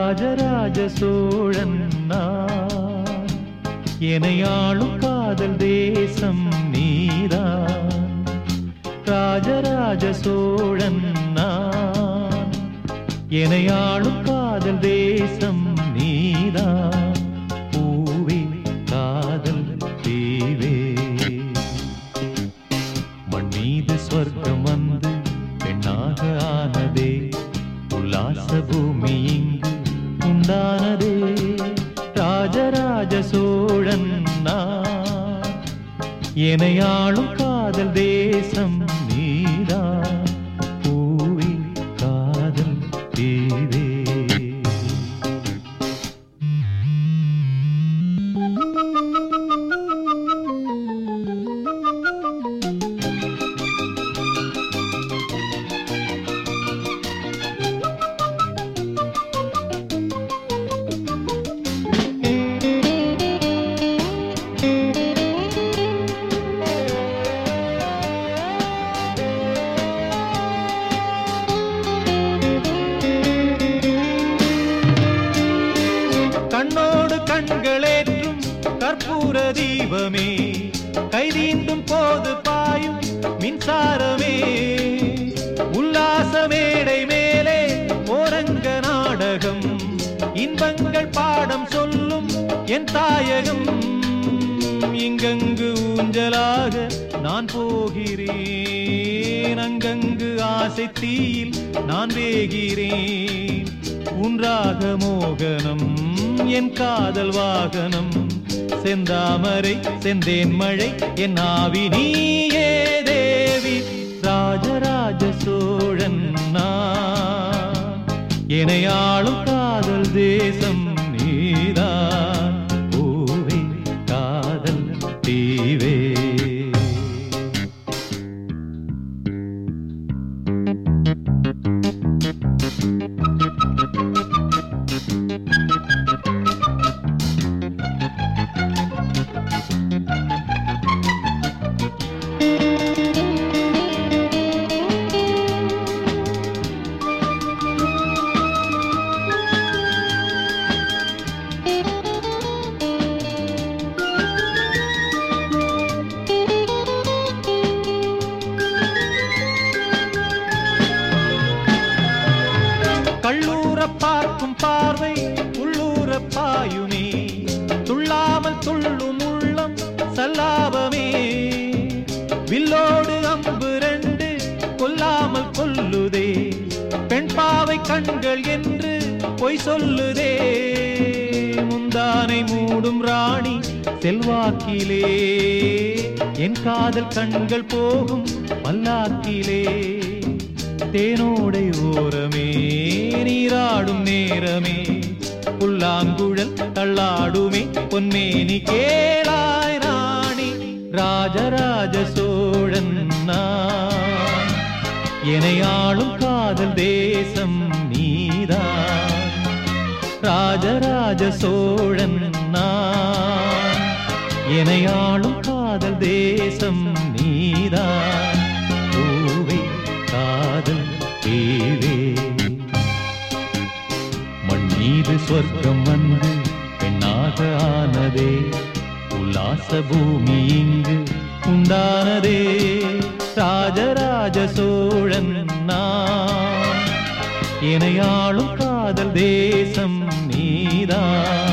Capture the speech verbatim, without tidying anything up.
ராஜராஜ சோழன் நான், எனையாளும் காதல் தேசம் நீதான். ராஜராஜ சோழன் நான், எனையாளும் காதல் தேசம் நீதான். பூவே காதல் தீவே, மண் மீது சொர்க்கம் வந்து பெண்ணாக ஆனதே, உல்லாச பூமி இங்கு உண்டானதே. ராஜராஜ சோழன் நான், எனையாளும் காதல் தேசம் நீதான். பூவே காதல் தீவே. கண்ணோடு கண்களேற்றும் கற்பூர தீபமே, கைதீண்டும் போது பாயும் மின்சாரமே. உல்லாச மேடை மேலே ஓரங்க நாடகம், இன்பங்கள் பாடம் சொல்லும் என் தாயகம். இங்கங்கு ஊஞ்சலாக நான் போகிறேன், அங்கங்கு ஆசை தீயில் நான் வேகிறேன். உன்றாக மோகனம் என் காதல் வாகனம், செந்தாமரை செந்தேன் மழை என் ஆவி நீயே தேவி. ராஜராஜ சோழன் நான், எனையாளும் காதல் தேசம் நீதான். பூவே காதல் தீவே. கள்ளூர பார்க்கும் பார்வை உள்ளூர பாயுமே, துள்ளாமல் துள்ளும் உள்ளம் சல்லாபமே. வில்லோடு அம்பு ரெண்டு கொல்லாமல் கொல்லுதே, பெண் பாவை கண்கள் என்று பொய் சொல்லுதே. முந்தானை மூடும் ராணி செல்வாக்கிலே, என் காதல் கண்கள் போகும் பல்லாக்கிலே. தேனோடை ஓரமே நீராடும் நேரமே, புல்லாங்குழல் தள்ளாடுமே பொன்மேனி கேளாய் ராணி. ராஜராஜ சோழன் நான், எனையாளும் காதல் தேசம் நீதான். ராஜராஜ சோழன் நான், எனையாளும் காதல் தேசம் நீதான். பூவே காதல் தீவே, மண் மீது சொர்க்கம் வந்து பெண்ணாக ஆனதே, உல்லாச பூமி இங்கு உண்டானதே. ராஜராஜ சோழன் நான், எனையாளும் காதல் தேசம் நீதான்.